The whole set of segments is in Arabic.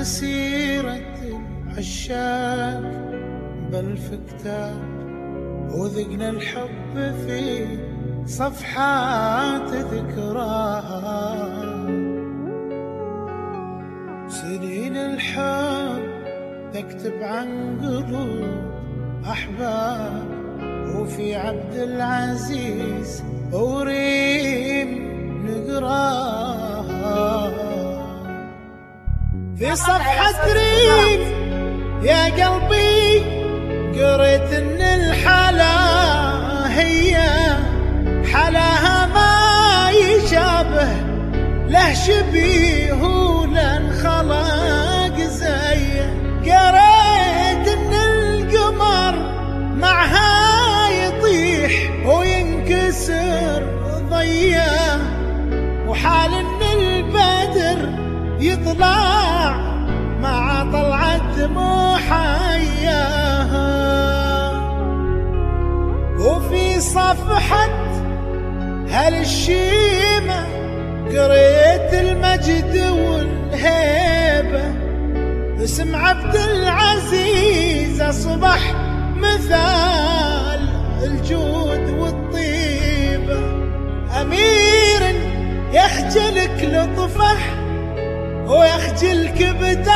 سيرة العشاق بل في كتاب، وذقنا الحب في صفحات ذكراها. سنين الحب تكتب عن قلوب أحباب، وفي عبد العزيز وريم نقراها. في صفحة ريم يا قلبي قريت ان الحلا هي حلاها ما يشابه له شبيه ولا انخلق زيه. قريت ان القمر معها يطيح وينكسر ضيه، وحال ان البدر يطلع مع طلعة محياها. وفي صفحة هالشيمة قريت المجد والهيبة، اسم عبد العزيز أصبح مثال الجود والطيبة. أمير يخجلك لطفه ويخجلك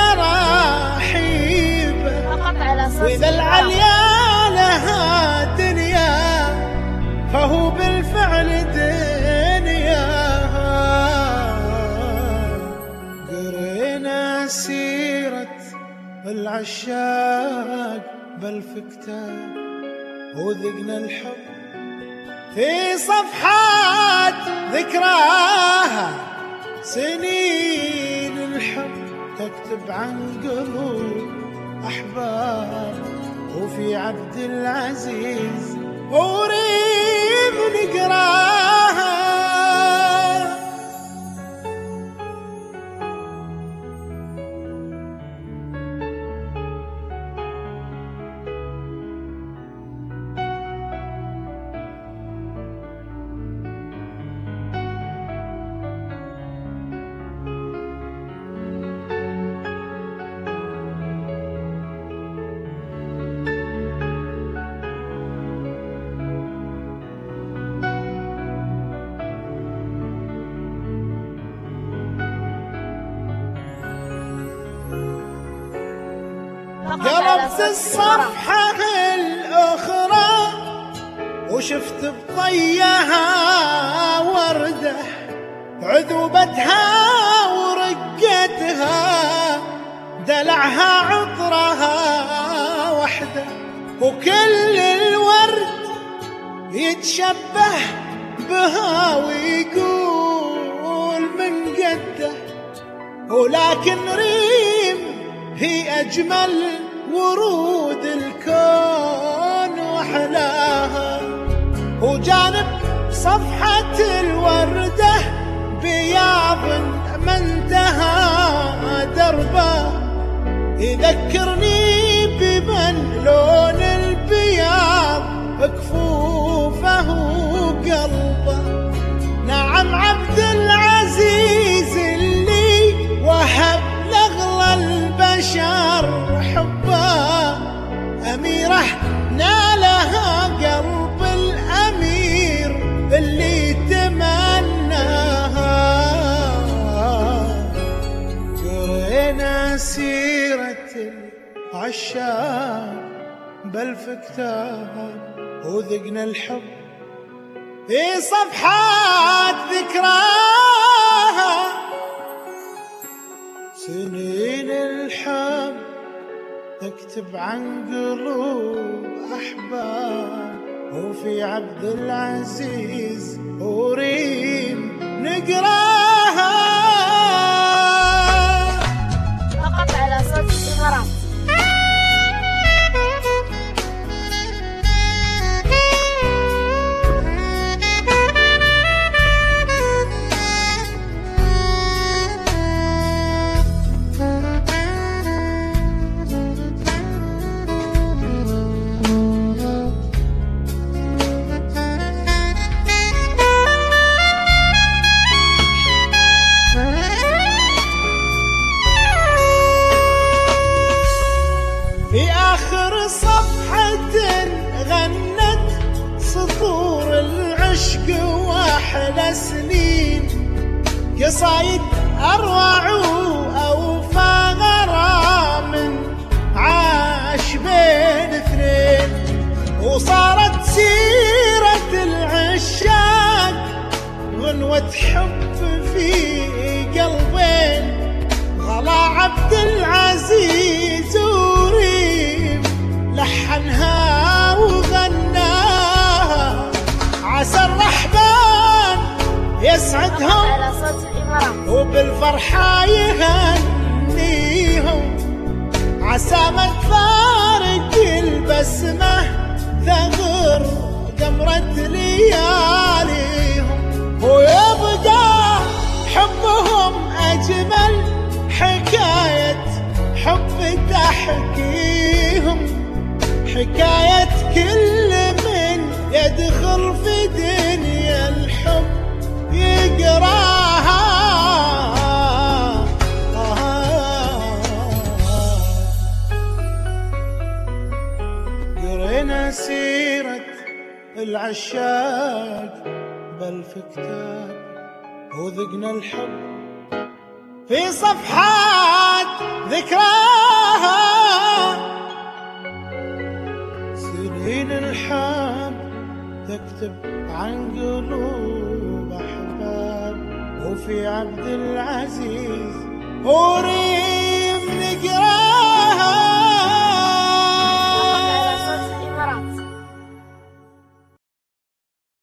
بتراحيبه، وإذا العليا لها دنيا فهو بالفعل دنياها. قرينا سيرة العشاق بل في كتاب، وذقنا الحب في صفحات ذكراها. سنين الحب تكتب عن قلوب أحباب، وفي عبد العزيز وريم نقراها. قلبت الصفحة الأخرى وشفت بطيها وردة، عذوبتها ورقتها دلعها عطرها وحدة، وكل الورد يتشبه بها ويقول من قده. ولكن ريم هي أجمل ورود الكون وحلاها، وجانب صفحة الوردة بياض ما انتهى دربه، يذكرني بمن لون البياض كفوفه وقلبه. نعم عبد العزيز اللي وهب لأغلى البشر حبه، أميرة نالها قلب الأمير اللي تمناها. قرينا سيرة العشاق بل في كتاب، وذقنا الحب في صفحات ذكراها. سنين الحب تكتب عن قلوب أحباب، وفي عبد العزيز وريم نقراها. فقط على صوت الإمارات. عشق واحلى سنين، قصايد أروع وأوفى غرام عاش بين اثنين، وصارت سيرة العشاق غنوة حب في قلبين. غلا عبد العزيز وريم لحنها وغناها، عسى الرحمن يسعدهم على صوت الإمارات وبالفرحة يهنيهم، عسى ما تفارق البسمة ثغر قمرة لياليهم، ويبقى حبهم أجمل حكاية حب تحكيهم، حكاية كل من يدخل في دنيا الحب يقراها. قرينا سيرة العشاق بألف كتاب، وذقنا الحب في صفحات ذكراها. سنين الحب تكتب عن قلوب أحباب، وفي عبد العزيز وريم